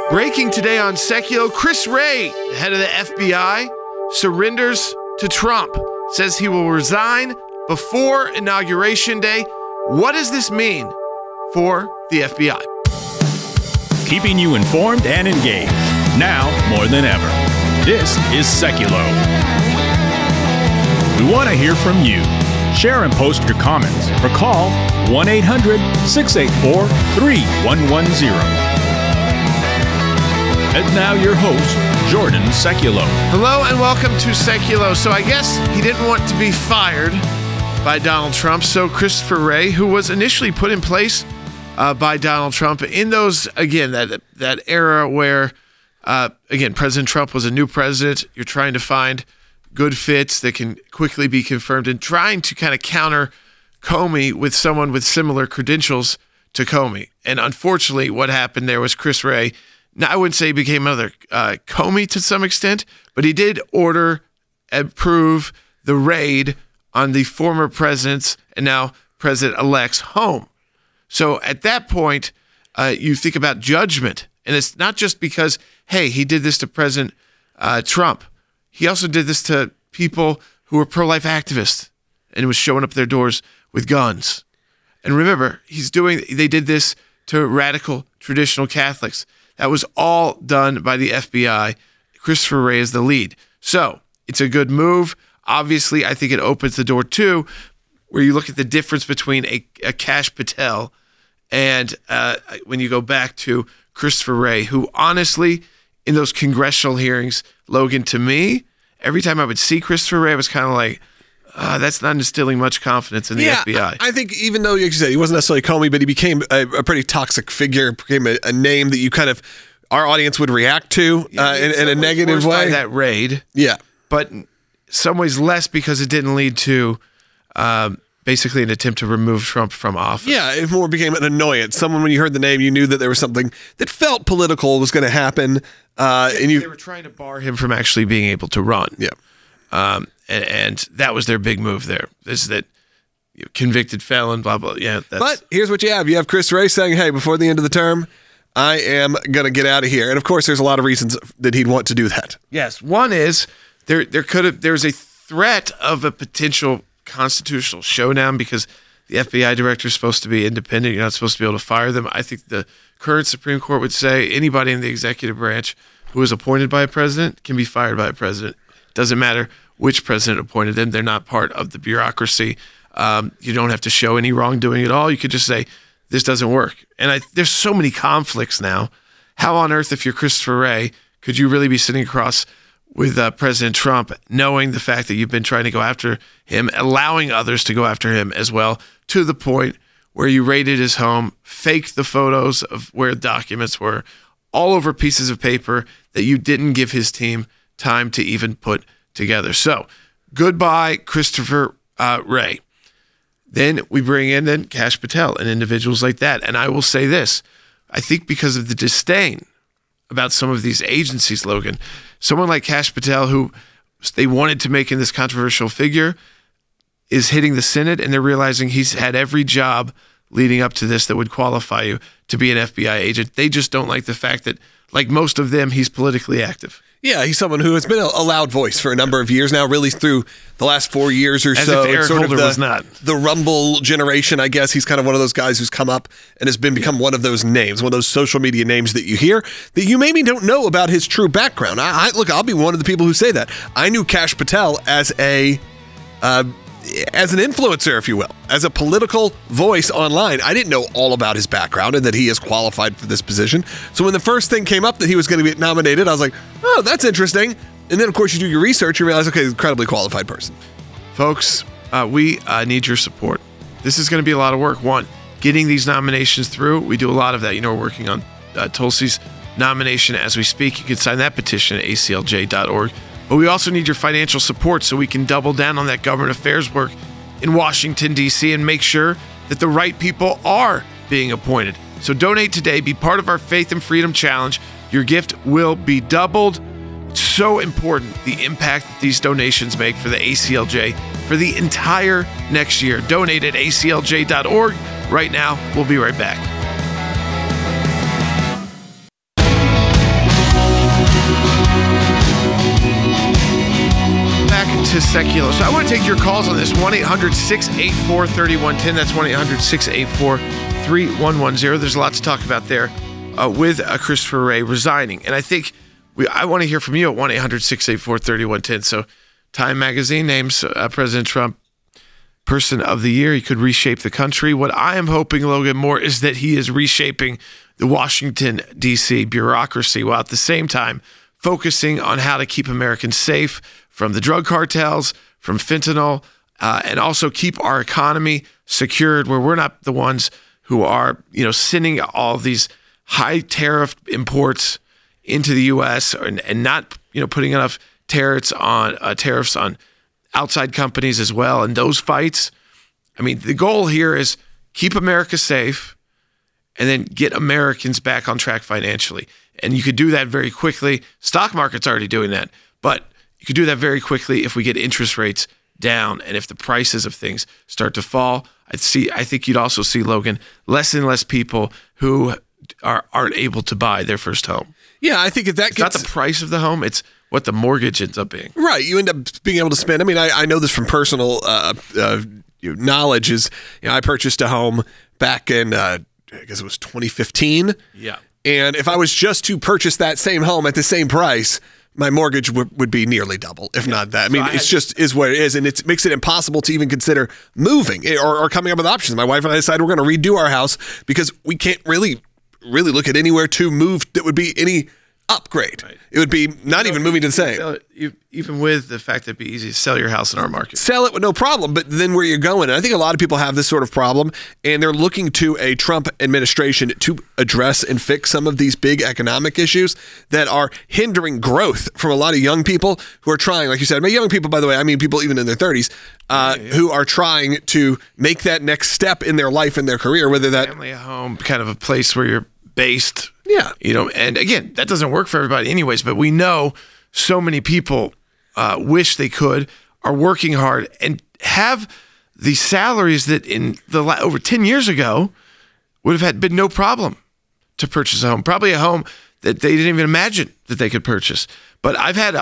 Breaking today on Seculo, Chris Wray, the head of the FBI, surrenders to Trump. Says he will resign before Inauguration Day. What does this mean for the FBI? Keeping you informed and engaged, now more than ever. This is Seculo. We want to hear from you. Share and post your comments or call 1-800-684-3110. And now your host, Jordan Seculo. Hello and welcome to Seculo. So I guess he didn't want to be fired by Donald Trump. So Christopher Wray, who was initially put in place by Donald Trump in those, again, that era where, again, President Trump was a new president. You're trying to find good fits that can quickly be confirmed and trying to kind of counter Comey with someone with similar credentials to Comey. And unfortunately, what happened there was Chris Wray. Now, I wouldn't say he became another Comey to some extent, but he did order and approve the raid on the former president's and now president-elect's home. So at that point, you think about judgment. And it's not just because, hey, he did this to President Trump. He also did this to people who were pro-life activists and was showing up at their doors with guns. And remember, they did this to radical traditional Catholics. That was all done by the FBI. Christopher Wray is the lead. So it's a good move. Obviously, I think it opens the door too, where you look at the difference between a Kash Patel and when you go back to Christopher Wray, who honestly, in those congressional hearings, Logan, to me, every time I would see Christopher Wray, I was kind of like, that's not instilling much confidence in the FBI. I think even though, like you said, he wasn't necessarily Comey, but he became a pretty toxic figure, became a name that you kind of, our audience would react to in a negative way. By that raid. Yeah. But in some ways less because it didn't lead to basically an attempt to remove Trump from office. Yeah, it more became an annoyance. Someone, when you heard the name, you knew that there was something that felt political was going to happen. They were trying to bar him from actually being able to run. Yeah. And that was their big move there. This is that convicted felon, blah, blah. Yeah. But here's what you have. You have Chris Wray saying, hey, before the end of the term, I am going to get out of here. And of course, there's a lot of reasons that he'd want to do that. Yes. One is there's a threat of a potential constitutional showdown because the FBI director is supposed to be independent. You're not supposed to be able to fire them. I think the current Supreme Court would say anybody in the executive branch who is appointed by a president can be fired by a president. Doesn't matter which president appointed them. They're not part of the bureaucracy. You don't have to show any wrongdoing at all. You could just say, this doesn't work. And there's so many conflicts now. How on earth, if you're Christopher Wray, could you really be sitting across with President Trump, knowing the fact that you've been trying to go after him, allowing others to go after him as well, to the point where you raided his home, faked the photos of where documents were, all over pieces of paper that you didn't give his team time to even put together. So, goodbye, Christopher Wray. Then we bring in Kash Patel and individuals like that. And I will say this, I think because of the disdain about some of these agencies, Logan, someone like Kash Patel, who they wanted to make in this controversial figure, is hitting the Senate, and they're realizing he's had every job leading up to this that would qualify you to be an FBI agent. They just don't like the fact that, like most of them, he's politically active. Yeah, he's someone who has been a loud voice for a number of years now, really through the last 4 years or so. As if Eric Holder was not. The Rumble generation, I guess. He's kind of one of those guys who's come up and has become one of those names, one of those social media names that you hear that you maybe don't know about his true background. Look, I'll be one of the people who say that. I knew Kash Patel as an influencer, if you will, as a political voice online. I didn't know all about his background and that he is qualified for this position. So when the first thing came up that he was going to get nominated, I was like, oh, that's interesting. And then, of course, you do your research and realize, okay, he's an incredibly qualified person. Folks, we need your support. This is going to be a lot of work. One, getting these nominations through. We do a lot of that. We're working on Tulsi's nomination as we speak. You can sign that petition at aclj.org. But we also need your financial support so we can double down on that government affairs work in Washington, D.C. and make sure that the right people are being appointed. So donate today. Be part of our Faith and Freedom Challenge. Your gift will be doubled. It's so important, the impact that these donations make for the ACLJ for the entire next year. Donate at aclj.org. Right now, we'll be right back. to Seculo. So I want to take your calls on this. 1-800-684-3110. That's 1-800-684-3110. There's a lot to talk about there with Christopher Wray resigning. And I think I want to hear from you at 1-800-684-3110. So Time Magazine names President Trump Person of the Year. He could reshape the country. What I am hoping, Logan, more is that he is reshaping the Washington, D.C. bureaucracy while at the same time focusing on how to keep Americans safe from the drug cartels, from fentanyl, and also keep our economy secured where we're not the ones who are, sending all these high tariff imports into the U.S. and not, putting enough tariffs on outside companies as well. And those fights, the goal here is keep America safe and then get Americans back on track financially. And you could do that very quickly. Stock market's already doing that, but you could do that very quickly if we get interest rates down and if the prices of things start to fall. I think you'd also see, Logan, less and less people who aren't able to buy their first home. Yeah, I think if that it's not the price of the home, it's what the mortgage ends up being. Right. You end up being able to spend. I know this from personal knowledge. I purchased a home back in, I guess it was 2015. Yeah. And if I was just to purchase that same home at the same price, my mortgage would be nearly double, if not that. It's just is what it is, and it makes it impossible to even consider moving or coming up with options. My wife and I decided we're going to redo our house because we can't really look at anywhere to move that would be any upgrade. Right. It would be not even moving to the same. Even with the fact that it'd be easy to sell your house in our market. Sell it with no problem, but then where you're going. And I think a lot of people have this sort of problem, and they're looking to a Trump administration to address and fix some of these big economic issues that are hindering growth from a lot of young people who are trying, like you said, young people, by the way, I mean people even in their 30s, who are trying to make that next step in their life and their career, whether that... Family, a home, kind of a place where you're based. Yeah. And again, that doesn't work for everybody anyways, but we know so many people wish they could, are working hard, and have the salaries that in over 10 years ago would have been no problem to purchase a home. Probably a home that they didn't even imagine that they could purchase. But I've had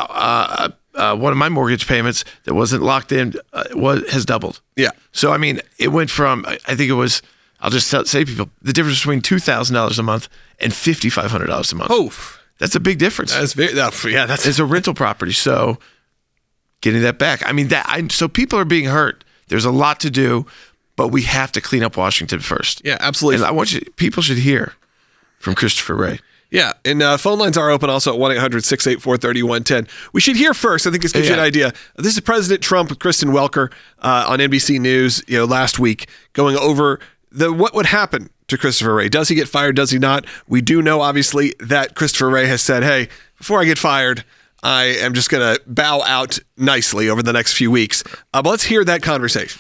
one of my mortgage payments that wasn't locked in has doubled. Yeah. So, it went from, I think it was, I'll just say people, the difference between $2,000 a month and $5,500 a month. Oh, that's a big difference. That's it's a rental property. So getting that back. So people are being hurt. There's a lot to do, but we have to clean up Washington first. Yeah, absolutely. And people should hear from Christopher Wray. Yeah, and phone lines are open also at 1-800-684-3110. We should hear first. I think this gives you an idea. This is President Trump with Kristen Welker on NBC News last week going over what would happen to Christopher Wray. Does he get fired? Does he not? We do know, obviously, that Christopher Wray has said, hey, before I get fired, I am just going to bow out nicely over the next few weeks. But let's hear that conversation.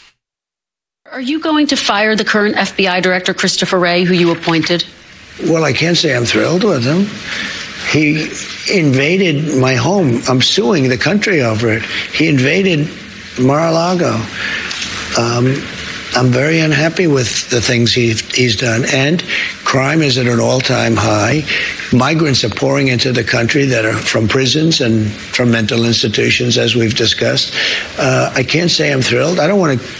Are you going to fire the current FBI director, Christopher Wray, who you appointed? Well, I can't say I'm thrilled with him. He invaded my home. I'm suing the country over it. He invaded Mar-a-Lago. I'm very unhappy with the things he's done. And crime is at an all-time high. Migrants are pouring into the country that are from prisons and from mental institutions, as we've discussed. I can't say I'm thrilled. I don't want to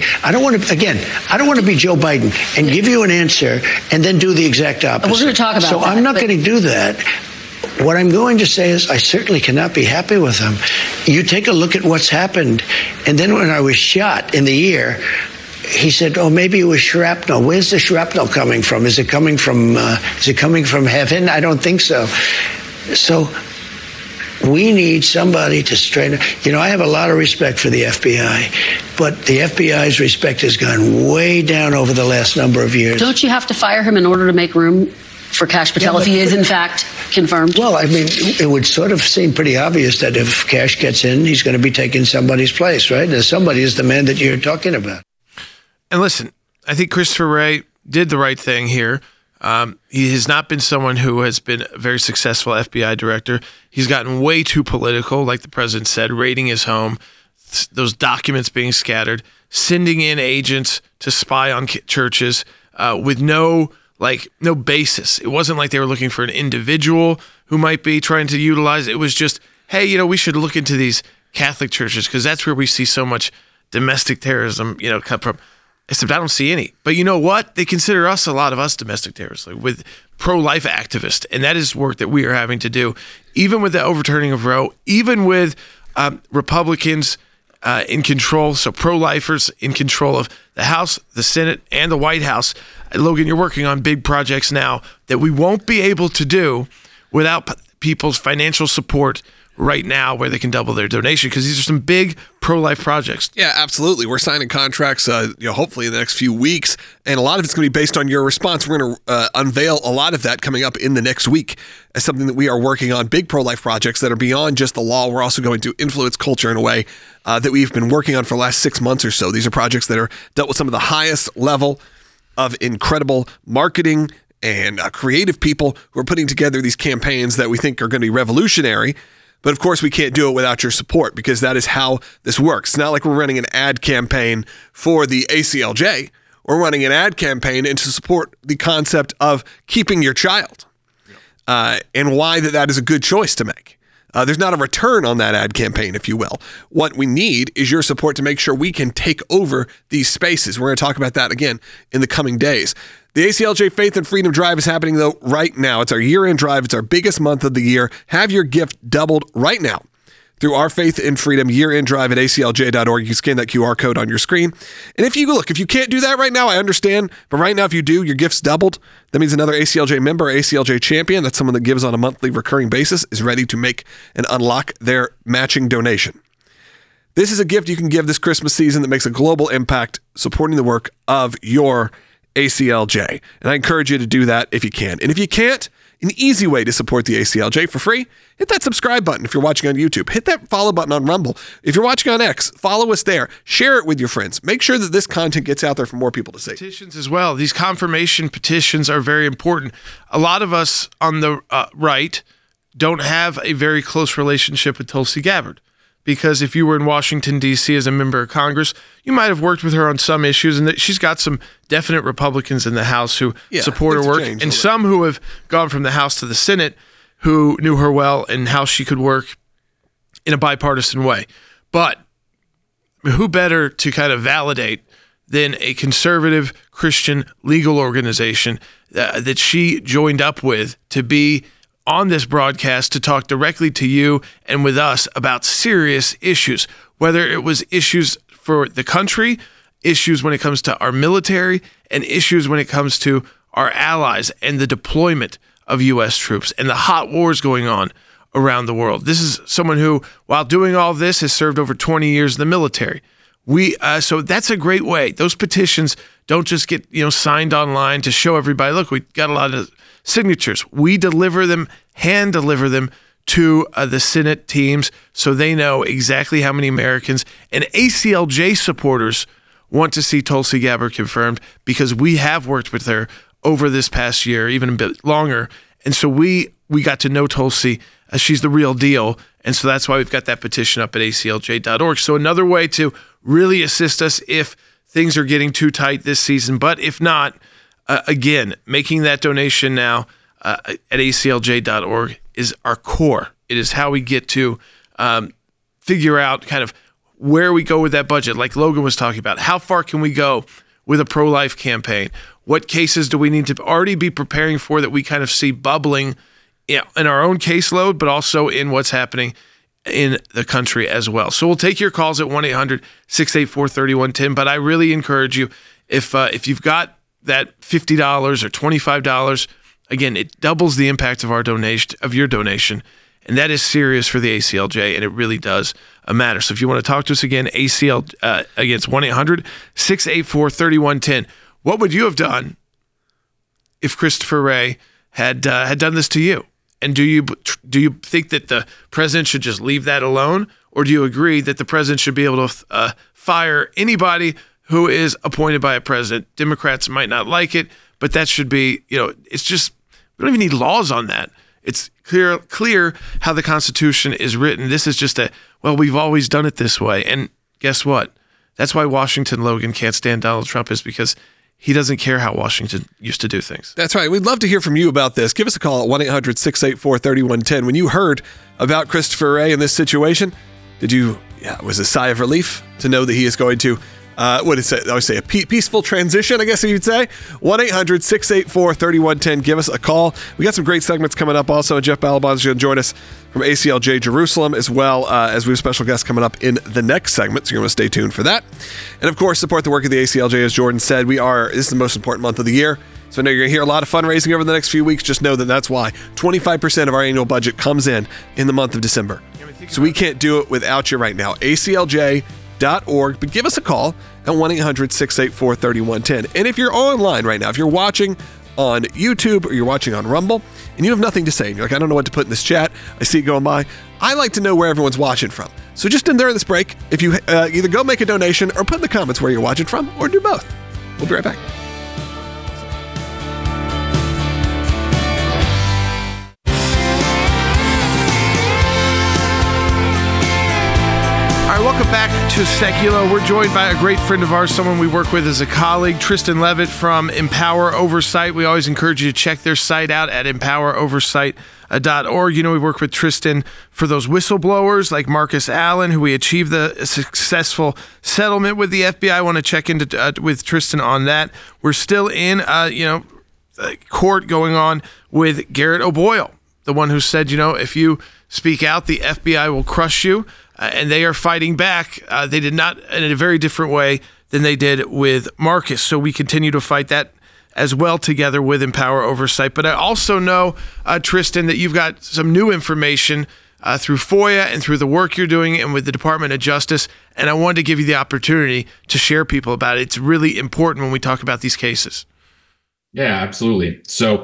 be Joe Biden and give you an answer and then do the exact opposite. We're going to talk about so that. I'm not going to do that. What I'm going to say is I certainly cannot be happy with him. You take a look at what's happened. And then when I was shot in the ear, he said, "Oh, maybe it was shrapnel." Where's the shrapnel coming from? Is it coming from heaven? I don't think so. So we need somebody to straighten. I have a lot of respect for the FBI, but the FBI's respect has gone way down over the last number of years. Don't you have to fire him in order to make room for Kash Patel if he is in fact confirmed? Well, it would sort of seem pretty obvious that if Kash gets in, he's going to be taking somebody's place, right? And somebody is the man that you're talking about. And listen, I think Christopher Wray did the right thing here. He has not been someone who has been a very successful FBI director. He's gotten way too political, like the president said, raiding his home, those documents being scattered, sending in agents to spy on churches with no basis. It wasn't like they were looking for an individual who might be trying to utilize. It was just, hey, we should look into these Catholic churches, because that's where we see so much domestic terrorism, come from. Except I don't see any. But you know what? They consider a lot of us domestic terrorists, like with pro-life activists. And that is work that we are having to do, even with the overturning of Roe, even with Republicans in control, so pro-lifers in control of the House, the Senate, and the White House. Logan, you're working on big projects now that we won't be able to do without people's financial support right now, where they can double their donation, because these are some big pro-life projects. Yeah, absolutely. We're signing contracts, hopefully in the next few weeks, and a lot of it's going to be based on your response. We're going to unveil a lot of that coming up in the next week as something that we are working on, big pro-life projects that are beyond just the law. We're also going to influence culture in a way that we've been working on for the last 6 months or so. These are projects that are dealt with some of the highest level of incredible marketing and creative people who are putting together these campaigns that we think are going to be revolutionary. But of course, we can't do it without your support, because that is how this works. It's not like we're running an ad campaign for the ACLJ. We're running an ad campaign to support the concept of keeping your child, and why that is a good choice to make. There's not a return on that ad campaign, if you will. What we need is your support to make sure we can take over these spaces. We're going to talk about that again in the coming days. The ACLJ Faith and Freedom Drive is happening, though, right now. It's our year-end drive. It's our biggest month of the year. Have your gift doubled right now through our Faith and Freedom year-end drive at aclj.org. You scan that QR code on your screen. And if you can't do that right now, I understand. But right now, if you do, your gift's doubled. That means another ACLJ member, ACLJ champion, that's someone that gives on a monthly recurring basis, is ready to make and unlock their matching donation. This is a gift you can give this Christmas season that makes a global impact supporting the work of your ACLJ. And I encourage you to do that if you can. And if you can't, an easy way to support the ACLJ for free, hit that subscribe button if you're watching on YouTube. Hit that follow button on Rumble. If you're watching on X, follow us there. Share it with your friends. Make sure that this content gets out there for more people to see. Petitions as well. These confirmation petitions are very important. A lot of us on the right don't have a very close relationship with Tulsi Gabbard, because if you were in Washington, D.C. as a member of Congress, you might have worked with her on some issues, and she's got some definite Republicans in the House who support her work, and some who have gone from the House to the Senate who knew her well and how she could work in a bipartisan way. But who better to kind of validate than a conservative Christian legal organization that she joined up with to be on this broadcast to talk directly to you and with us about serious issues, whether it was issues for the country, issues when it comes to our military, and issues when it comes to our allies and the deployment of U.S. troops and the hot wars going on around the world. This is someone who, while doing all this, has served over 20 years in the military. So that's a great way. Those petitions don't just get signed online to show everybody, look, we got a lot of signatures. We deliver them, hand deliver them to the Senate teams so they know exactly how many Americans and ACLJ supporters want to see Tulsi Gabbard confirmed, because we have worked with her over this past year, even a bit longer. And so we got to know Tulsi. She's the real deal. And so that's why we've got that petition up at aclj.org. So another way to really assist us if things are getting too tight this season. But if not, again, making that donation now at aclj.org is our core. It is how we get to figure out kind of where we go with that budget, like Logan was talking about. How far can we go with a pro-life campaign? What cases do we need to already be preparing for that we kind of see bubbling in our own caseload, but also in what's happening in the country as well? So we'll take your calls at 1-800-684-3110. But I really encourage you, if you've got that $50 or $25, again, it doubles the impact of your donation. And that is serious for the ACLJ, and it really does matter. So if you want to talk to us again, again, it's 1-800-684-3110. What would you have done if Christopher Wray had done this to you? And do you think that the president should just leave that alone, or do you agree that the president should be able to fire anybody who is appointed by a president? Democrats might not like it, but that should be, it's just, we don't even need laws on that. It's clear how the Constitution is written. This is just we've always done it this way. And guess what? That's why Washington, Logan, can't stand Donald Trump, is because he doesn't care how Washington used to do things. That's right. We'd love to hear from you about this. Give us a call at 1-800-684-3110. When you heard about Christopher Wray in this situation, was a sigh of relief to know that he is going to, I would say a peaceful transition, I guess you'd say. 1-800-684-3110. Give us a call. We got some great segments coming up also. Jeff Balabon is going to join us from ACLJ Jerusalem, as well as we have special guests coming up in the next segment, so you're going to stay tuned for that. And of course, support the work of the ACLJ. As Jordan said, this is the most important month of the year. So I know you're going to hear a lot of fundraising over the next few weeks. Just know that that's why 25% of our annual budget comes in the month of December. So we can't do it without you right now. ACLJ.org. But give us a call at 1-800-684-3110. And if you're online right now, if you're watching on YouTube or you're watching on Rumble and you have nothing to say, and you're like, I don't know what to put in this chat, I see it going by, I like to know where everyone's watching from. So just during this break, if you either go make a donation or put in the comments where you're watching from, or do both. We'll be right back. Welcome back to Secular. We're joined by a great friend of ours, someone we work with as a colleague, Tristan Levitt from Empower Oversight. We always encourage you to check their site out at empoweroversight.org. You know, we work with Tristan for those whistleblowers like Marcus Allen, who we achieved the successful settlement with the FBI. I want to check into with Tristan on that. We're still in, court going on with Garrett O'Boyle, the one who said, if you speak out, the FBI will crush you. And they are fighting back. They did not in a very different way than they did with Marcus. So we continue to fight that as well together with Empower Oversight. But I also know, Tristan, that you've got some new information through FOIA and through the work you're doing and with the Department of Justice. And I wanted to give you the opportunity to share people about it. It's really important when we talk about these cases. Yeah, absolutely. So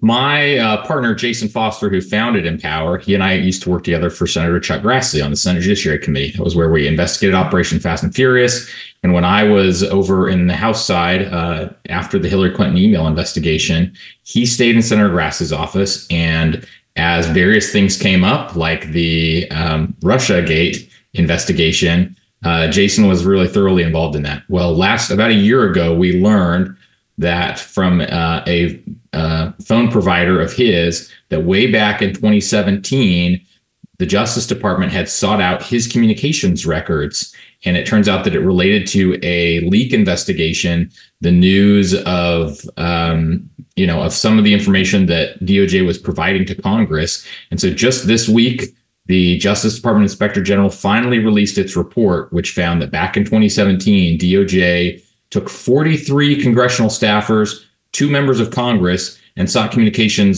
my partner, Jason Foster, who founded Empower, he and I used to work together for Senator Chuck Grassley on the Senate Judiciary Committee. That was where we investigated Operation Fast and Furious. And when I was over in the House side after the Hillary Clinton email investigation, he stayed in Senator Grassley's office. And as various things came up, like the Russiagate investigation, Jason was really thoroughly involved in that. Well, about a year ago, we learned that from a phone provider of his, that way back in 2017, the Justice Department had sought out his communications records. And it turns out that it related to a leak investigation, the news of some of the information that DOJ was providing to Congress. And so just this week, the Justice Department Inspector General finally released its report, which found that back in 2017, DOJ took 43 congressional staffers, 2 members of Congress, and sought communications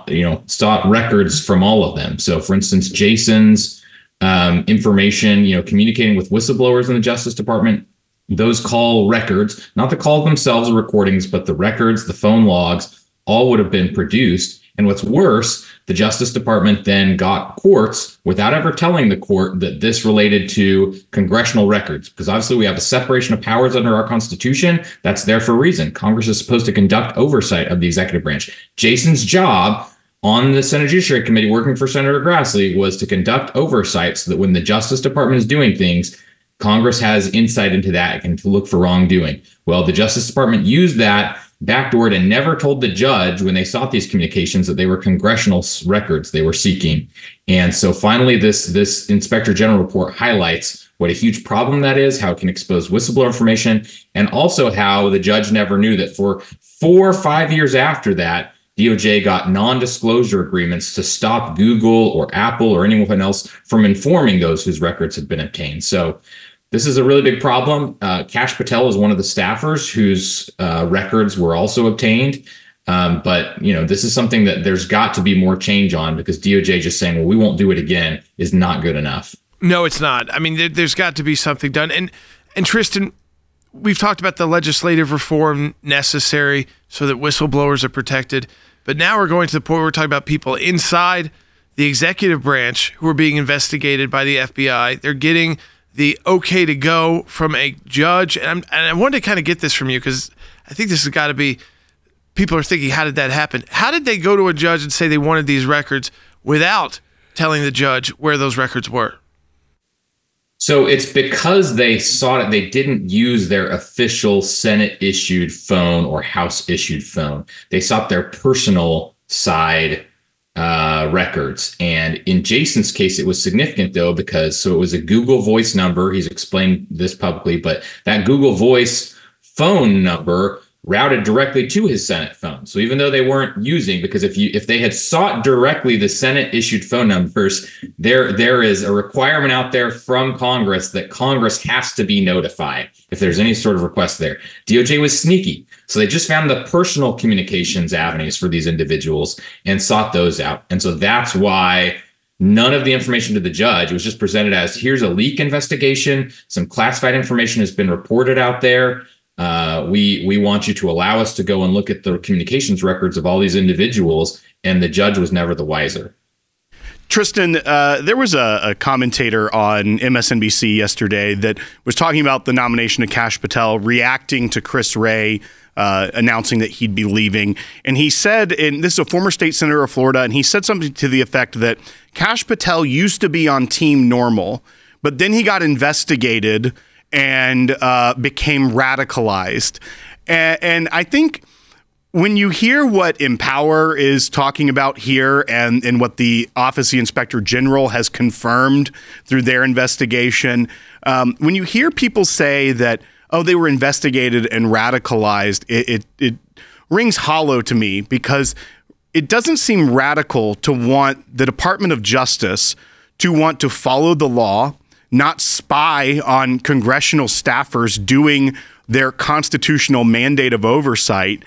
sought records from all of them. So, for instance, Jason's information, communicating with whistleblowers in the Justice Department, those call records, not the call themselves or recordings, but the records, the phone logs, all would have been produced. And what's worse, the Justice Department then got courts without ever telling the court that this related to congressional records, because obviously we have a separation of powers under our Constitution. That's there for a reason. Congress is supposed to conduct oversight of the executive branch. Jason's job on the Senate Judiciary Committee working for Senator Grassley was to conduct oversight so that when the Justice Department is doing things, Congress has insight into that and to look for wrongdoing. Well, the Justice Department used that backdoored and never told the judge when they sought these communications that they were congressional records they were seeking. And so finally, this Inspector General report highlights what a huge problem that is, how it can expose whistleblower information, and also how the judge never knew that for 4 or 5 years after that, DOJ got non-disclosure agreements to stop Google or Apple or anyone else from informing those whose records had been obtained. So this is a really big problem. Kash Patel is one of the staffers whose records were also obtained. But this is something that there's got to be more change on, because DOJ just saying, well, we won't do it again is not good enough. No, it's not. I mean, there's got to be something done. And Tristan, we've talked about the legislative reform necessary so that whistleblowers are protected. But now we're going to the point where we're talking about people inside the executive branch who are being investigated by the FBI. They're getting the okay to go from a judge. And I wanted to kind of get this from you, because I think this has got to be, people are thinking, how did that happen? How did they go to a judge and say they wanted these records without telling the judge where those records were? So it's because they sought it. They didn't use their official Senate issued phone or House issued phone. They sought their personal side records. And in Jason's case, it was significant, though, because it was a Google Voice number. He's explained this publicly, but that Google Voice phone number routed directly to his Senate phone. So even though they weren't using, because if they had sought directly the Senate issued phone numbers, there is a requirement out there from Congress that Congress has to be notified if there's any sort of request there. DOJ was sneaky. So they just found the personal communications avenues for these individuals and sought those out. And so that's why none of the information to the judge was just presented as, here's a leak investigation. Some classified information has been reported out there. We want you to allow us to go and look at the communications records of all these individuals, and the judge was never the wiser. Tristan, there was a commentator on MSNBC yesterday that was talking about the nomination of Kash Patel, reacting to Chris Wray announcing that he'd be leaving. And he said, and this is a former state senator of Florida, and he said something to the effect that Kash Patel used to be on Team Normal, but then he got investigated and became radicalized. And I think when you hear what Empower is talking about here and what the Office of the Inspector General has confirmed through their investigation, when you hear people say that, oh, they were investigated and radicalized, it rings hollow to me, because it doesn't seem radical to want the Department of Justice to want to follow the law, not spy on congressional staffers doing their constitutional mandate of oversight.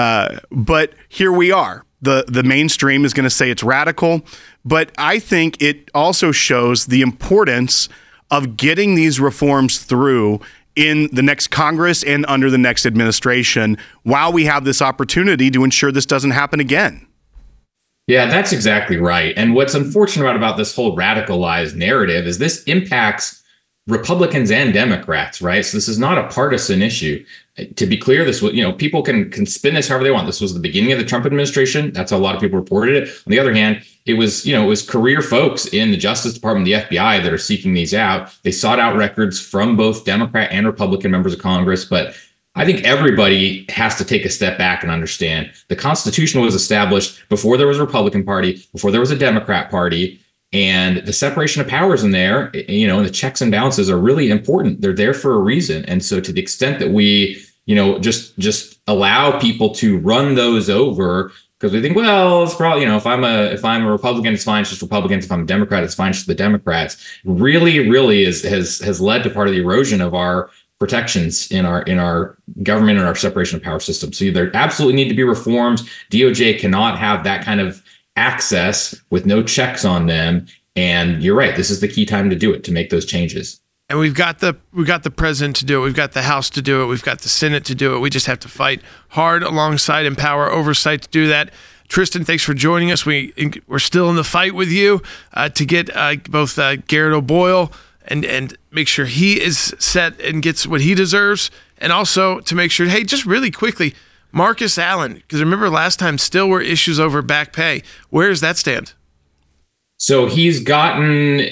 But here we are. The mainstream is going to say it's radical, but I think it also shows the importance of getting these reforms through in the next Congress and under the next administration while we have this opportunity to ensure this doesn't happen again. Yeah, that's exactly right. And what's unfortunate about this whole radicalized narrative is this impacts Republicans and Democrats, right? So this is not a partisan issue. To be clear, this was, people can spin this however they want. This was the beginning of the Trump administration. That's how a lot of people reported it. On the other hand, it was career folks in the Justice Department, the FBI, that are seeking these out. They sought out records from both Democrat and Republican members of Congress, but I think everybody has to take a step back and understand the Constitution was established before there was a Republican Party, before there was a Democrat Party, and the separation of powers in there, and the checks and balances are really important. They're there for a reason. And so to the extent that we, just allow people to run those over, because we think, well, it's probably, if I'm a Republican, it's fine, it's just Republicans. If I'm a Democrat, it's fine, it's just the Democrats. Really has led to part of the erosion of our protections in our government and our separation of power system. So there absolutely need to be reforms. DOJ cannot have that kind of access with no checks on them. And you're right, this is the key time to do it, to make those changes. And we've got the president to do it. We've got the House to do it. We've got the Senate to do it. We just have to fight hard alongside Empower Oversight to do that. Tristan, thanks for joining us. We're still in the fight with you to get both Garrett O'Boyle and make sure he is set and gets what he deserves, and also to make sure, hey, just really quickly, Marcus Allen, because remember last time still were issues over back pay. Where does that stand? So he's gotten,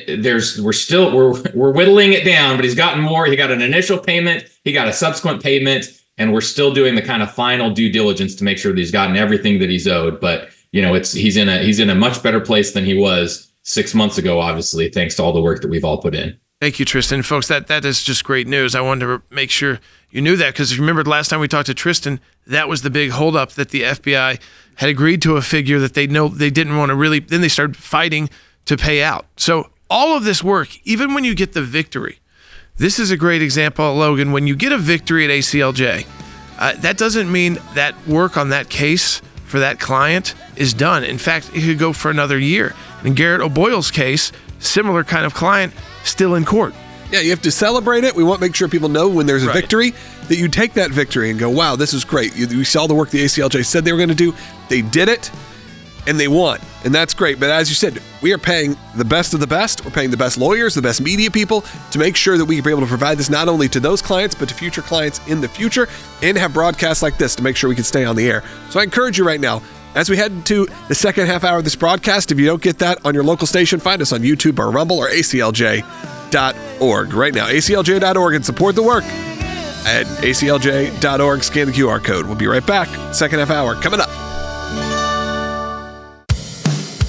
we're whittling it down, but he's gotten more. He got an initial payment, he got a subsequent payment, and we're still doing the kind of final due diligence to make sure that he's gotten everything that he's owed. But he's in a much better place than he was 6 months ago, obviously, thanks to all the work that we've all put in. Thank you, Tristan. Folks, that is just great news. I wanted to make sure you knew that, because remember last time we talked to Tristan, that was the big holdup, that the FBI had agreed to a figure that they didn't want to really, then they started fighting to pay out. So all of this work, even when you get the victory, this is a great example, Logan, when you get a victory at ACLJ, that doesn't mean that work on that case for that client is done. In fact, it could go for another year. In Garrett O'Boyle's case, similar kind of client, still in court. Yeah, you have to celebrate it. We want to make sure people know when there's a victory, that you take that victory and go, wow, this is great. You saw the work the ACLJ said they were going to do. They did it, and they won. And that's great. But as you said, we are paying the best of the best. We're paying the best lawyers, the best media people to make sure that we can be able to provide this not only to those clients, but to future clients in the future, and have broadcasts like this to make sure we can stay on the air. So I encourage you right now, as we head into the second half hour of this broadcast, if you don't get that on your local station, find us on YouTube or Rumble or ACLJ.org. Right now, ACLJ.org, and support the work at ACLJ.org. Scan the QR code. We'll be right back. Second half hour coming up.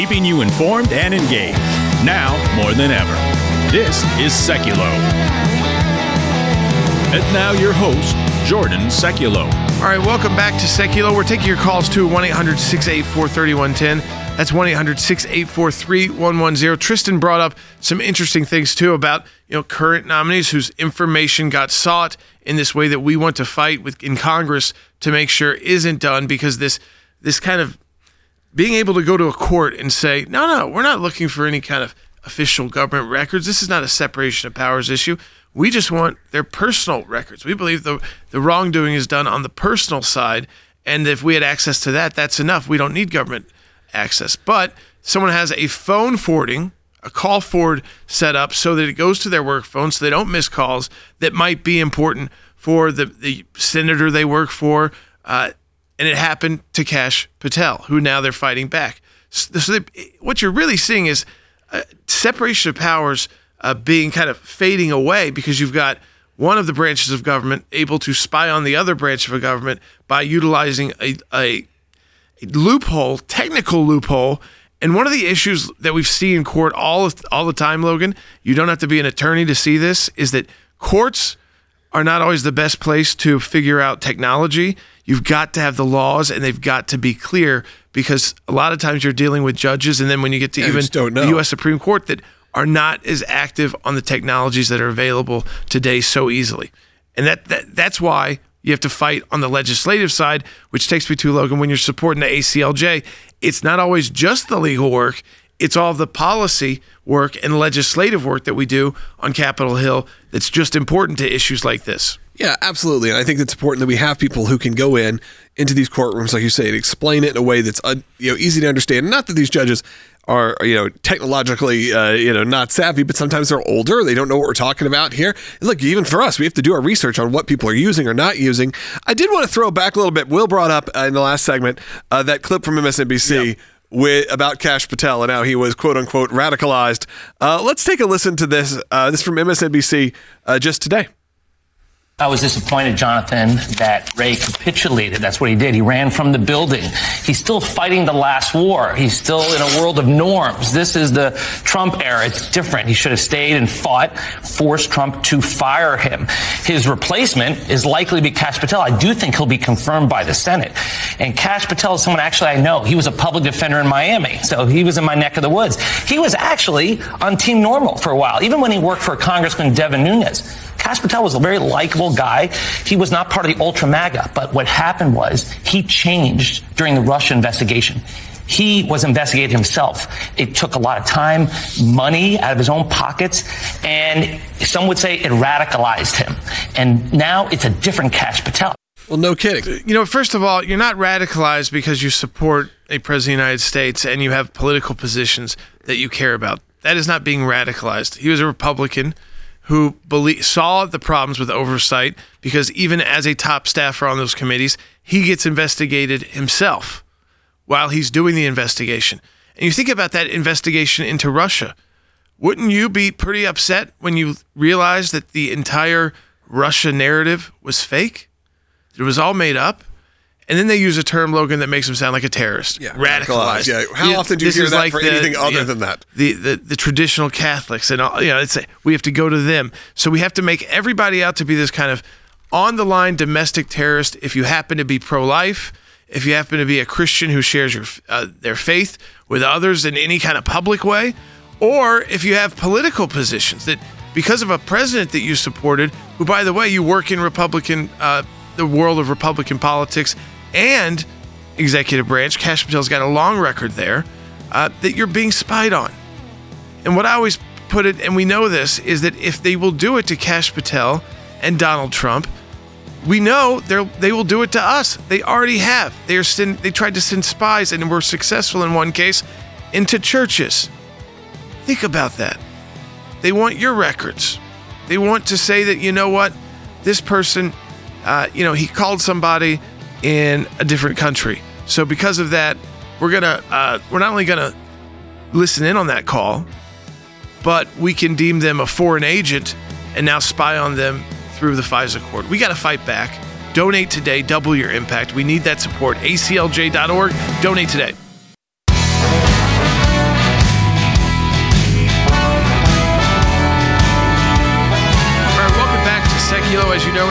keeping you informed and engaged. Now more than ever. This is Seculo. And now your host, Jordan Seculo. All right, welcome back to Seculo. We're taking your calls to 1-800-684-3110. That's 1-800-684-3110. Tristan brought up some interesting things, too, about current nominees whose information got sought in this way that we want to fight in Congress to make sure isn't done, because this kind of being able to go to a court and say, no, we're not looking for any kind of official government records. This is not a separation of powers issue. We just want their personal records. We believe the wrongdoing is done on the personal side, and if we had access to that, that's enough. We don't need government access. But someone has a phone forwarding, a call forward set up so that it goes to their work phone so they don't miss calls that might be important for the senator they work for, and it happened to Kash Patel, who now they're fighting back. So what you're really seeing is separation of powers being kind of fading away, because you've got one of the branches of government able to spy on the other branch of a government by utilizing a loophole, technical loophole. And one of the issues that we've seen in court all the time, Logan, you don't have to be an attorney to see this, is that courts are not always the best place to figure out technology. You've got to have the laws, and they've got to be clear, because a lot of times you're dealing with judges, and then when you get to even the U.S. Supreme Court, that are not as active on the technologies that are available today so easily. And that's why you have to fight on the legislative side, which takes me to, Logan, when you're supporting the ACLJ, it's not always just the legal work, it's all of the policy work and legislative work that we do on Capitol Hill that's just important to issues like this. Yeah, absolutely. And I think it's important that we have people who can go into these courtrooms, like you say, and explain it in a way that's easy to understand. Not that these judges are technologically not savvy, but sometimes they're older. They don't know what we're talking about here. And look, even for us, we have to do our research on what people are using or not using. I did want to throw back a little bit. Will brought up in the last segment that clip from MSNBC about Kash Patel and how he was quote unquote radicalized. Let's take a listen to this. This is from MSNBC just today. I was disappointed, Jonathan, that Ray capitulated. That's what he did. He ran from the building. He's still fighting the last war. He's still in a world of norms. This is the Trump era. It's different. He should have stayed and fought, forced Trump to fire him. His replacement is likely to be Kash Patel. I do think he'll be confirmed by the Senate. And Kash Patel is someone actually I know. He was a public defender in Miami, so he was in my neck of the woods. He was actually on Team Normal for a while, even when he worked for Congressman Devin Nunes. Kash Patel was a very likable guy. He was not part of the ultra MAGA, but what happened was he changed during the Russia investigation. He was investigated himself. It took a lot of time, money out of his own pockets, and some would say it radicalized him. And now it's a different Kash Patel. Well, no kidding. First of all, you're not radicalized because you support a president of the United States and you have political positions that you care about. That is not being radicalized. He was a Republican who saw the problems with oversight, because even as a top staffer on those committees, he gets investigated himself while he's doing the investigation. And you think about that investigation into Russia. Wouldn't you be pretty upset when you realize that the entire Russia narrative was fake? It was all made up? And then they use a term, Logan, that makes him sound like a terrorist. Yeah, radicalized. Yeah. How often do you hear that for anything other than that? The traditional Catholics and all, we have to go to them. So we have to make everybody out to be this kind of on the line domestic terrorist. If you happen to be pro-life, if you happen to be a Christian who shares their faith with others in any kind of public way, or if you have political positions that because of a president that you supported, who, by the way, you work in the world of Republican politics and executive branch. Kash Patel's got a long record there, that you're being spied on. And what I always put it, and we know this, is that if they will do it to Kash Patel and Donald Trump, we know they will do it to us. They already have. They tried to send spies, and were successful in one case, into churches. Think about that. They want your records. They want to say that, you know what, this person, he called somebody in a different country. So because of that, we're not only gonna listen in on that call, but we can deem them a foreign agent and now spy on them through the FISA court. We got to fight back. Donate today. Double your impact. We need that support. ACLJ.org. Donate today.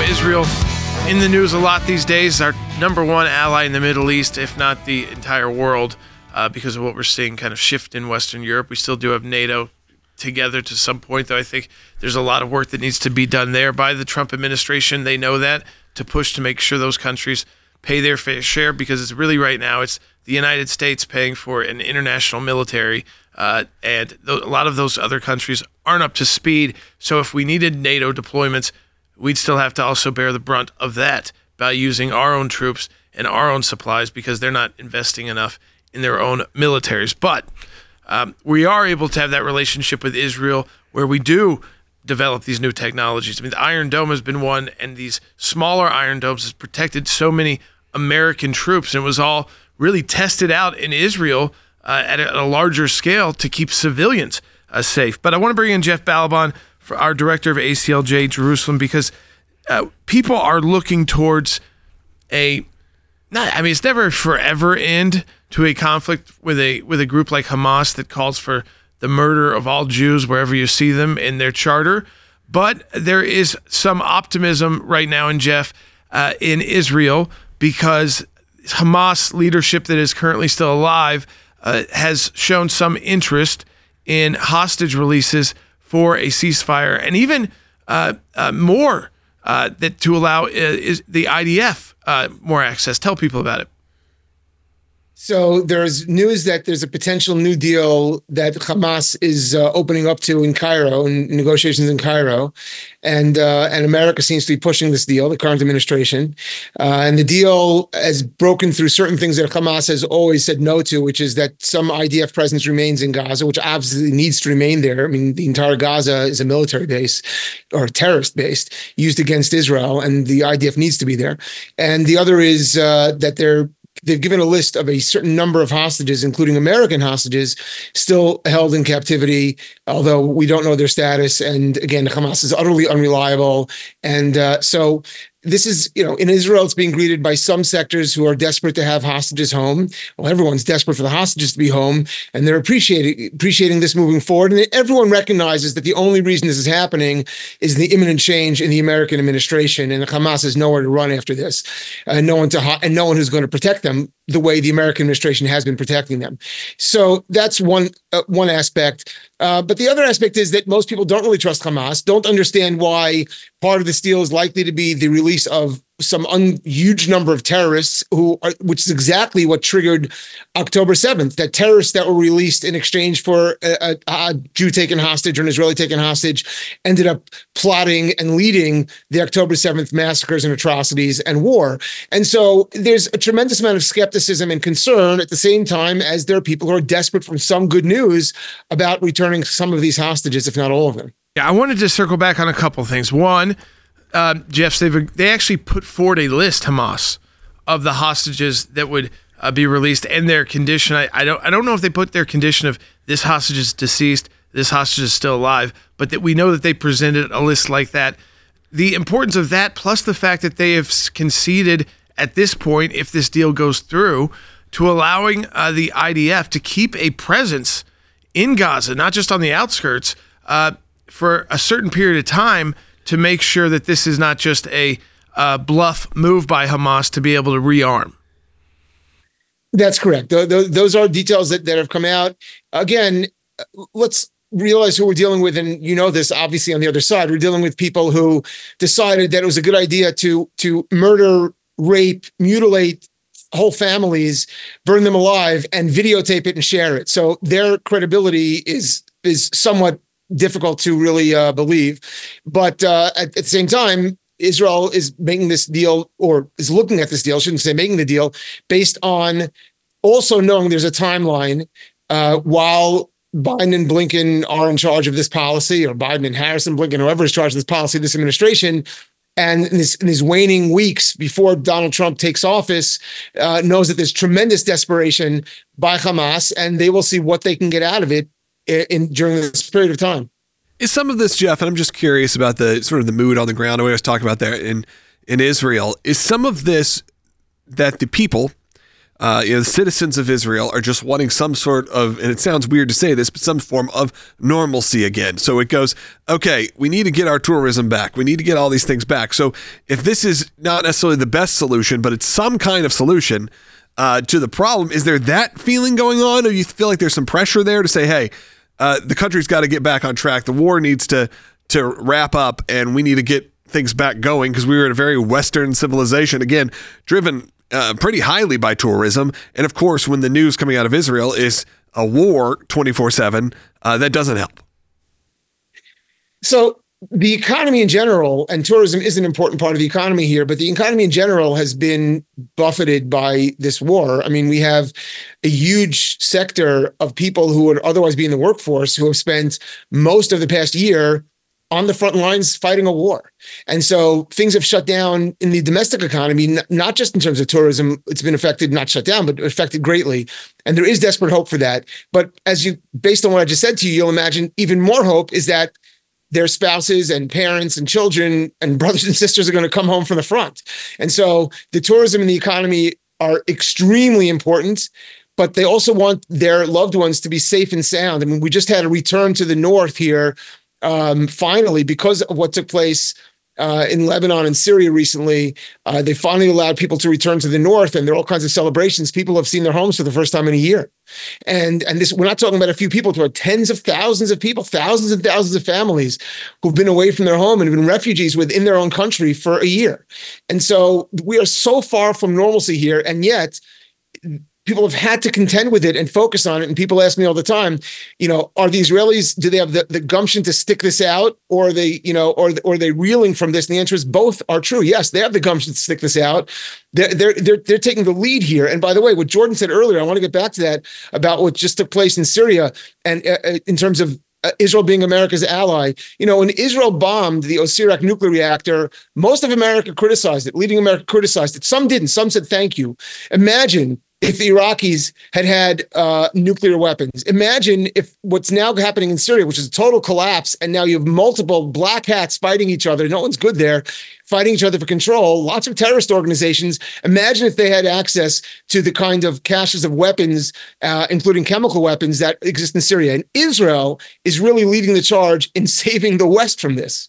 Israel in the news a lot these days. Our number one ally in the Middle East, if not the entire world, because of what we're seeing kind of shift in Western Europe. We still do have NATO together to some point, though I think there's a lot of work that needs to be done there by the Trump administration. They know that, to push to make sure those countries pay their fair share, because it's really right now it's the United States paying for an international military, and a lot of those other countries aren't up to speed. So if we needed NATO deployments, we'd still have to also bear the brunt of that by using our own troops and our own supplies, because they're not investing enough in their own militaries. But we are able to have that relationship with Israel where we do develop these new technologies. I mean, the Iron Dome has been one, and these smaller Iron Domes has protected so many American troops, and it was all really tested out in Israel at a larger scale to keep civilians safe. But I want to bring in Jeff Balaban, for our director of ACLJ Jerusalem, because people are looking towards it's never a forever end to a conflict with a group like Hamas that calls for the murder of all Jews wherever you see them in their charter. But there is some optimism right now in Israel, because Hamas leadership that is currently still alive has shown some interest in hostage releases for a ceasefire, and even more that to allow is the IDF more access. Tell people about it. So there's news that there's a potential new deal that Hamas is opening up to in Cairo, in negotiations in Cairo, and America seems to be pushing this deal, the current administration, and the deal has broken through certain things that Hamas has always said no to, which is that some IDF presence remains in Gaza, which absolutely needs to remain there. I mean, the entire Gaza is a military base or terrorist base used against Israel, and the IDF needs to be there. And the other is that they've given a list of a certain number of hostages, including American hostages, still held in captivity, although we don't know their status. And again, Hamas is utterly unreliable. And so this is, in Israel, it's being greeted by some sectors who are desperate to have hostages home. Well, everyone's desperate for the hostages to be home, and they're appreciating this moving forward. And everyone recognizes that the only reason this is happening is the imminent change in the American administration, and Hamas has nowhere to run after this, and no one who's going to protect them the way the American administration has been protecting them. So that's one aspect. But the other aspect is that most people don't really trust Hamas, don't understand why part of this deal is likely to be the release of some huge number of terrorists, which is exactly what triggered October 7th, that terrorists that were released in exchange for a Jew taken hostage or an Israeli taken hostage ended up plotting and leading the October 7th massacres and atrocities and war. And so there's a tremendous amount of skepticism and concern at the same time as there are people who are desperate for some good news about returning some of these hostages, if not all of them. Yeah, I wanted to circle back on a couple of things. One, Jeff, they actually put forward a list, Hamas, of the hostages that would be released and their condition. I don't know if they put their condition of this hostage is deceased, this hostage is still alive, but that we know that they presented a list like that. The importance of that, plus the fact that they have conceded at this point, if this deal goes through, to allowing the IDF to keep a presence in Gaza, not just on the outskirts, for a certain period of time, to make sure that this is not just a bluff move by Hamas to be able to rearm. That's correct. Those are details that have come out. Again, let's realize who we're dealing with, and this obviously on the other side. We're dealing with people who decided that it was a good idea to murder, rape, mutilate whole families, burn them alive, and videotape it and share it. So their credibility is somewhat difficult to really believe. But at the same time, Israel is making this deal, or is looking at this deal, I shouldn't say making the deal, based on also knowing there's a timeline while Biden and Blinken are in charge of this policy, or Biden and Harris and Blinken, whoever is in charge of this policy, this administration, and in these waning weeks before Donald Trump takes office, knows that there's tremendous desperation by Hamas, and they will see what they can get out of it during this period of time. Is some of this, Jeff, and I'm just curious about the sort of the mood on the ground, the way I was talking about there in Israel, is some of this that the people the citizens of Israel are just wanting some sort of, and it sounds weird to say this, but some form of normalcy again. So it goes, okay, we need to get our tourism back. We need to get all these things back. So if this is not necessarily the best solution, but it's some kind of solution to the problem, is there that feeling going on? Or you feel like there's some pressure there to say, hey, the country's got to get back on track. The war needs to wrap up, and we need to get things back going because we were in a very Western civilization, again, driven pretty highly by tourism. And of course, when the news coming out of Israel is a war 24/7, that doesn't help. So the economy in general, and tourism is an important part of the economy here, but the economy in general has been buffeted by this war. I mean, we have a huge sector of people who would otherwise be in the workforce who have spent most of the past year on the front lines fighting a war. And so things have shut down in the domestic economy, not just in terms of tourism. It's been affected, not shut down, but affected greatly. And there is desperate hope for that. But based on what I just said to you, you'll imagine even more hope is that their spouses and parents and children and brothers and sisters are going to come home from the front. And so the tourism and the economy are extremely important, but they also want their loved ones to be safe and sound. I mean, we just had a return to the north here, finally, because of what took place in Lebanon and Syria recently. They finally allowed people to return to the north, and there are all kinds of celebrations. People have seen their homes for the first time in a year. And this, we're not talking about a few people, we're tens of thousands of people, thousands and thousands of families who've been away from their home and have been refugees within their own country for a year. And so we are so far from normalcy here, and yet people have had to contend with it and focus on it. And people ask me all the time, are the Israelis, do they have the gumption to stick this out, or are they, or are they reeling from this? And the answer is both are true. Yes, they have the gumption to stick this out. They're taking the lead here. And by the way, what Jordan said earlier, I want to get back to that about what just took place in Syria and in terms of Israel being America's ally. When Israel bombed the Osirak nuclear reactor, most of America criticized it. Leading America criticized it. Some didn't. Some said thank you. Imagine if the Iraqis had nuclear weapons. Imagine if what's now happening in Syria, which is a total collapse, and now you have multiple black hats fighting each other. No one's good there, fighting each other for control. Lots of terrorist organizations. Imagine if they had access to the kind of caches of weapons, including chemical weapons, that exist in Syria. And Israel is really leading the charge in saving the West from this.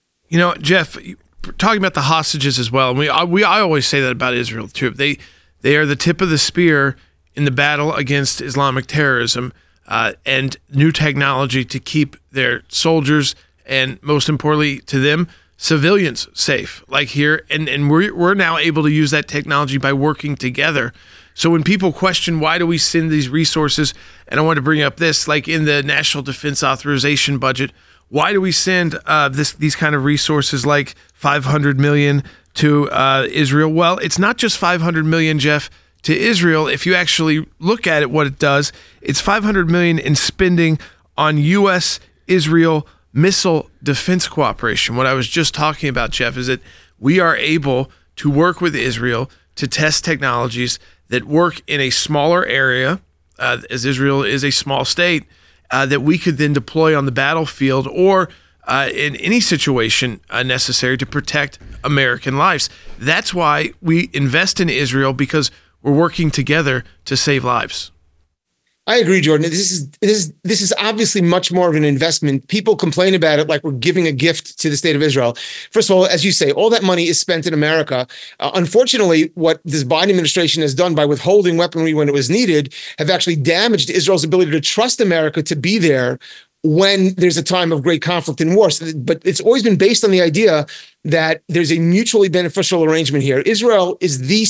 Jeff, talking about the hostages as well, and I always say that about Israel too. They are the tip of the spear in the battle against Islamic terrorism and new technology to keep their soldiers and, most importantly to them, civilians safe, like here. And we're now able to use that technology by working together. So when people question why do we send these resources, and I want to bring up this, like in the National Defense Authorization budget, why do we send these kind of resources like $500 million to Israel? Well, it's not just $500 million, Jeff, to Israel. If you actually look at it, what it does, it's $500 million in spending on U.S.-Israel missile defense cooperation. What I was just talking about, Jeff, is that we are able to work with Israel to test technologies that work in a smaller area, as Israel is a small state, that we could then deploy on the battlefield or in any situation necessary to protect American lives. That's why we invest in Israel, because we're working together to save lives. I agree, Jordan. This is obviously much more of an investment. People complain about it like we're giving a gift to the state of Israel. First of all, as you say, all that money is spent in America. Unfortunately, what this Biden administration has done by withholding weaponry when it was needed have actually damaged Israel's ability to trust America to be there when there's a time of great conflict and war. But it's always been based on the idea that there's a mutually beneficial arrangement here. Israel is the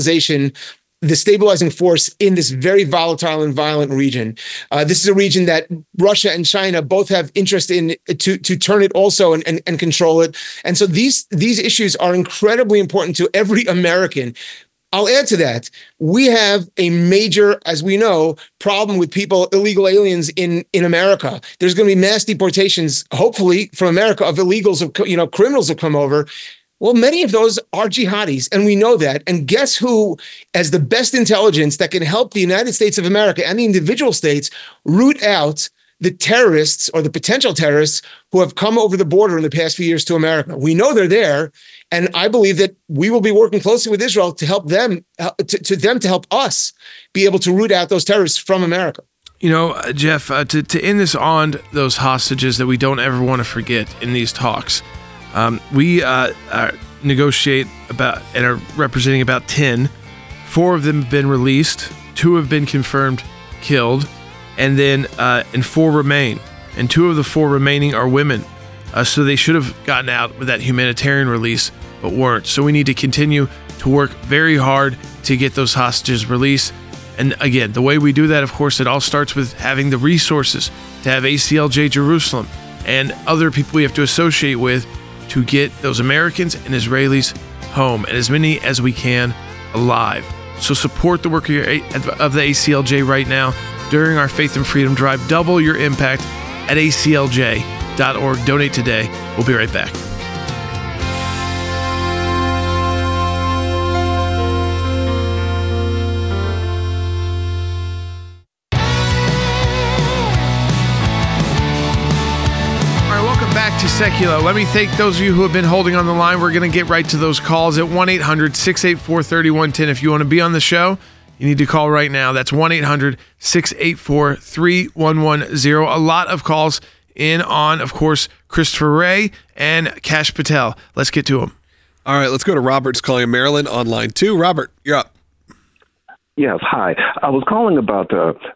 stabilizing force in this very volatile and violent region. This is a region that Russia and China both have interest in to turn it also and control it. And so these issues are incredibly important to every American. I'll add to that. We have a major, as we know, problem with illegal aliens in America. There's going to be mass deportations, hopefully, from America of illegals, of criminals that come over. Well, many of those are jihadis, and we know that. And guess who has the best intelligence that can help the United States of America and the individual states root out the terrorists or the potential terrorists who have come over the border in the past few years to America. We know they're there. And I believe that we will be working closely with Israel to help them, to help us be able to root out those terrorists from America. You know, Jeff, to end this on those hostages that we don't ever want to forget in these talks, we negotiate about and are representing about 10. 4 of them have been released, 2 have been confirmed killed, and then and 4 remain. And 2 of the 4 remaining are women. So they should have gotten out with that humanitarian release, but weren't. So we need to continue to work very hard to get those hostages released. And again, the way we do that, of course, it all starts with having the resources to have ACLJ Jerusalem and other people we have to associate with to get those Americans and Israelis home, and as many as we can alive. So support the work of the ACLJ right now during our Faith and Freedom Drive. Double your impact at aclj.org. Donate today. We'll be right back. Back to Secular. Let me thank those of you who have been holding on the line. We're going to get right to those calls at 1-800-684-3110. If you want to be on the show, you need to call right now. That's 1-800-684-3110. A lot of calls in on, of course, Christopher Wray and Kash Patel. Let's get to them. All right, let's go to Robert's calling in Maryland on line 2. Robert, you're up. Yes, hi. I was calling about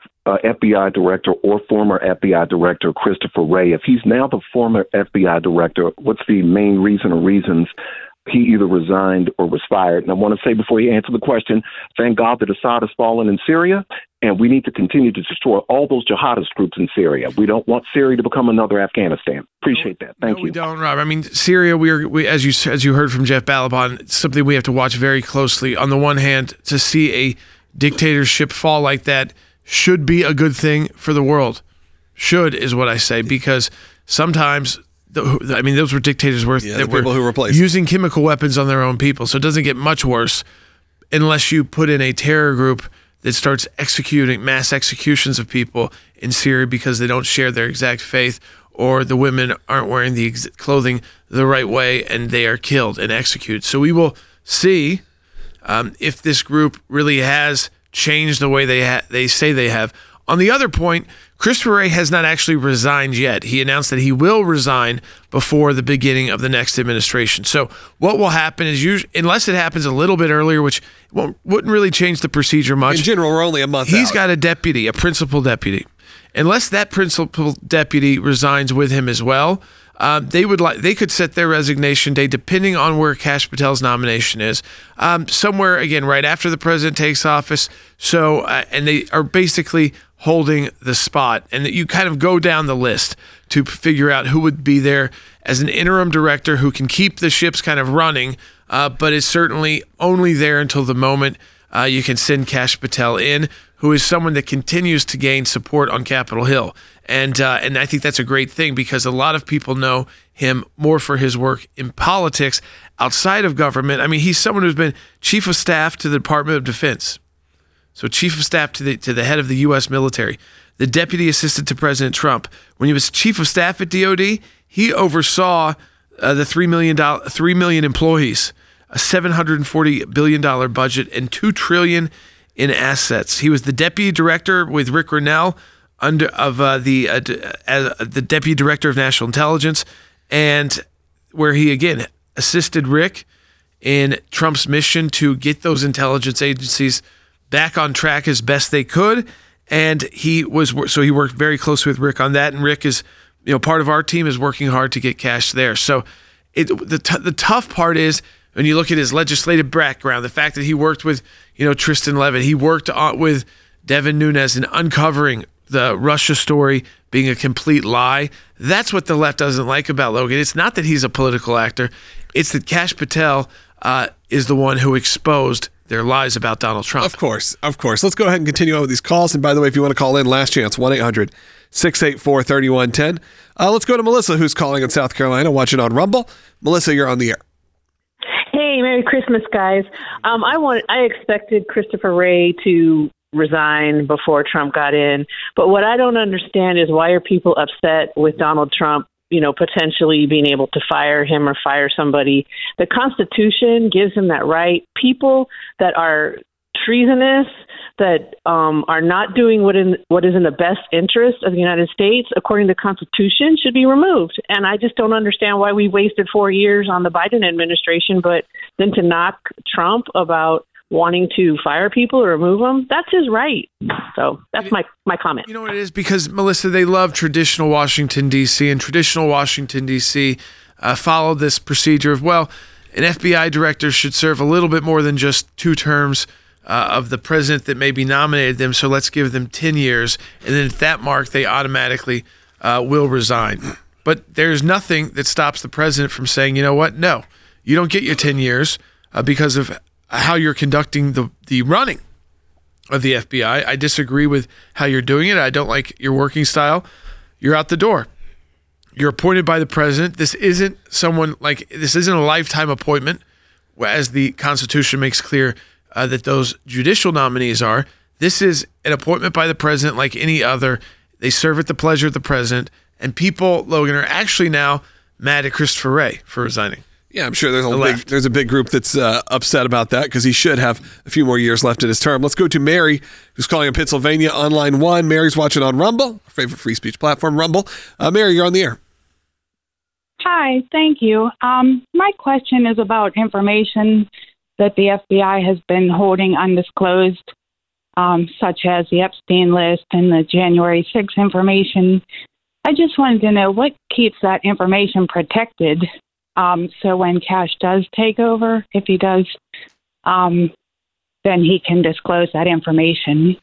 FBI director or former FBI director Christopher Wray. If he's now the former FBI director, what's the main reason or reasons he either resigned or was fired? And I want to say before you answer the question, thank God that Assad has fallen in Syria, and we need to continue to destroy all those jihadist groups in Syria. We don't want Syria to become another Afghanistan. Appreciate that. Thank you. We don't, Rob. I mean, Syria, we as you heard from Jeff Balaban, it's something we have to watch very closely. On the one hand, to see a dictatorship fall like that should be a good thing for the world. Should is what I say, because sometimes, those were dictators that were people who replaced using chemical weapons on their own people. So it doesn't get much worse unless you put in a terror group that starts executing mass executions of people in Syria because they don't share their exact faith, or the women aren't wearing the clothing the right way and they are killed and executed. So we will see if this group really has changed the way they say they have. On the other point, Christopher Wray has not actually resigned yet. He announced that he will resign before the beginning of the next administration. So what will happen is, unless it happens a little bit earlier, which wouldn't really change the procedure much. In general, we're only a month He's out. got a deputy, a principal deputy. Unless that principal deputy resigns with him as well, they could set their resignation day depending on where Kash Patel's nomination is, somewhere again right after the president takes office. So and they are basically holding the spot, and that you kind of go down the list to figure out who would be there as an interim director who can keep the ships kind of running, but is certainly only there until the moment you can send Kash Patel in, who is someone that continues to gain support on Capitol Hill. And I think that's a great thing, because a lot of people know him more for his work in politics outside of government. I mean, he's someone who's been chief of staff to the Department of Defense. So chief of staff to the head of the U.S. military, the deputy assistant to President Trump. When he was chief of staff at DOD, he oversaw the 3 million employees, a $740 billion budget, and $2 trillion in assets. He was the deputy director with Rick Grenell the deputy director of national intelligence, and where he again assisted Rick in Trump's mission to get those intelligence agencies back on track as best they could. And he worked very closely with Rick on that. And Rick is, part of our team is working hard to get Kash there. So the tough part is, when you look at his legislative background, the fact that he worked with, Tristan Levitt, he worked with Devin Nunes in uncovering the Russia story being a complete lie. That's what the left doesn't like about Logan. It's not that he's a political actor. It's that Kash Patel is the one who exposed their lies about Donald Trump. Of course. Let's go ahead and continue on with these calls. And by the way, if you want to call in, last chance, 1-800-684-3110. Let's go to Melissa, who's calling in South Carolina, watching on Rumble. Melissa, you're on the air. Hey, Merry Christmas, guys. I expected Christopher Wray to resign before Trump got in. But what I don't understand is why are people upset with Donald Trump, potentially being able to fire him or fire somebody? The Constitution gives him that right. People that are treasonous, that are not doing what is in the best interest of the United States, according to the Constitution, should be removed. And I just don't understand why we wasted 4 years on the Biden administration, but then to knock Trump about wanting to fire people or remove them, that's his right. So that's my comment. You know what it is? Because, Melissa, they love traditional Washington, D.C., and traditional Washington, D.C. Followed this procedure of, well, an FBI director should serve a little bit more than just 2 terms of the president that maybe nominated them, so let's give them 10 years, and then at that mark, they automatically will resign. But there's nothing that stops the president from saying, you know what, no, you don't get your 10 years because of how you're conducting the running of the FBI. I disagree with how you're doing it. I don't like your working style. You're out the door. You're appointed by the president. This isn't a lifetime appointment, as the Constitution makes clear that those judicial nominees are. This is an appointment by the president like any other. They serve at the pleasure of the president. And people, Logan, are actually now mad at Christopher Wray for resigning. Yeah, I'm sure there's a big group that's upset about that because he should have a few more years left in his term. Let's go to Mary, who's calling in Pennsylvania on line 1. Mary's watching on Rumble, our favorite free speech platform, Rumble. Mary, you're on the air. Hi, thank you. My question is about information that the FBI has been holding undisclosed, such as the Epstein list and the January 6th information. I just wanted to know what keeps that information protected. So when Kash does take over, if he does, then he can disclose that information.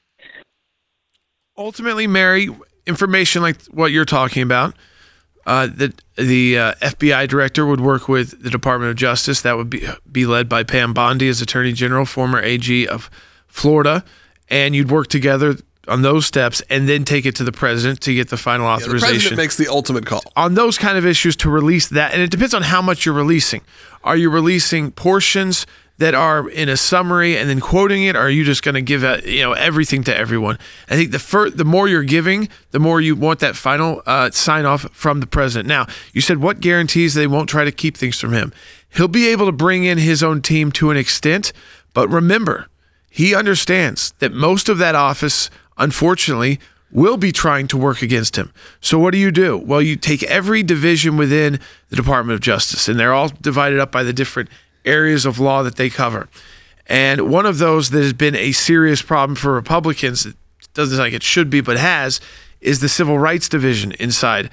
Ultimately, Mary, information like what you're talking about, that the FBI director would work with the Department of Justice. That would be led by Pam Bondi as Attorney General, former AG of Florida, and you'd work together on those steps and then take it to the president to get the final authorization. The president makes the ultimate call. On those kind of issues to release that, and it depends on how much you're releasing. Are you releasing portions that are in a summary and then quoting it, or are you just going to give everything to everyone? I think the more you're giving, the more you want that final sign off from the president. Now, you said what guarantees they won't try to keep things from him? He'll be able to bring in his own team to an extent, but remember, he understands that most of that office, unfortunately, will be trying to work against him. So what do? Well, you take every division within the Department of Justice, and they're all divided up by the different areas of law that they cover. And one of those that has been a serious problem for Republicans, it doesn't sound like it should be, but has, is the Civil Rights Division inside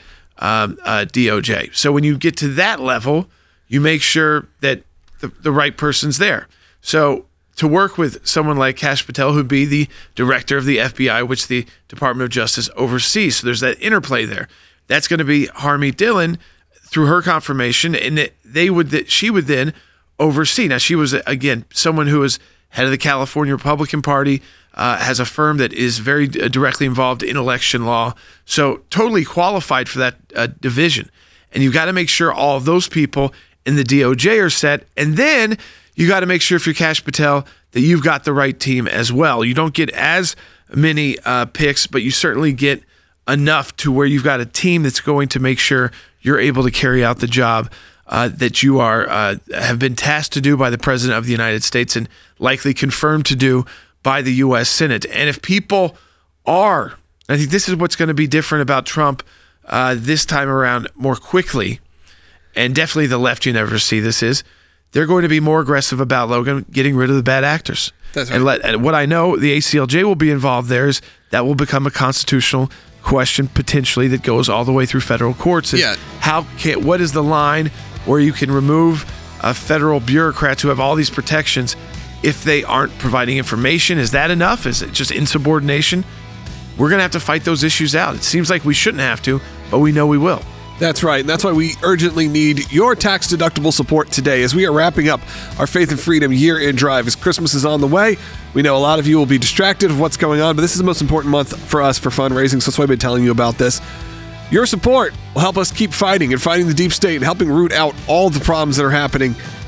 DOJ. So when you get to that level, you make sure that the right person's there. So to work with someone like Kash Patel, who'd be the director of the FBI, which the Department of Justice oversees. So there's that interplay there. That's going to be Harmeet Dillon through her confirmation, and she would then oversee. Now, she was, again, someone who was head of the California Republican Party, has a firm that is very directly involved in election law, so totally qualified for that division. And you've got to make sure all of those people in the DOJ are set, and then you got to make sure if you're Kash Patel that you've got the right team as well. You don't get as many picks, but you certainly get enough to where you've got a team that's going to make sure you're able to carry out the job that you have been tasked to do by the President of the United States and likely confirmed to do by the U.S. Senate. And if people are, I think this is what's going to be different about Trump this time around more quickly, and definitely the left you never see this is, they're going to be more aggressive about, Logan, getting rid of the bad actors. That's right. And what I know the ACLJ will be involved there is that will become a constitutional question potentially that goes all the way through federal courts. What is the line where you can remove federal bureaucrats who have all these protections if they aren't providing information? Is that enough? Is it just insubordination? We're going to have to fight those issues out. It seems like we shouldn't have to, but we know we will. That's right. And that's why we urgently need your tax-deductible support today as we are wrapping up our Faith and Freedom year-end drive. As Christmas is on the way, we know a lot of you will be distracted of what's going on, but this is the most important month for us for fundraising, so that's why I've been telling you about this. Your support will help us keep fighting and fighting the deep state and helping root out all the problems that are happening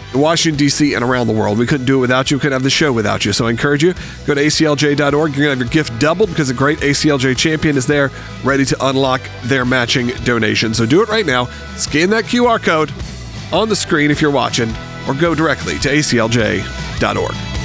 in Washington, D.C. and around the world. We couldn't do it without you. We couldn't have the show without you. So I encourage you, go to aclj.org. You're going to have your gift doubled because a great ACLJ champion is there ready to unlock their matching donation. So do it right now. Scan that QR code on the screen if you're watching, or go directly to aclj.org.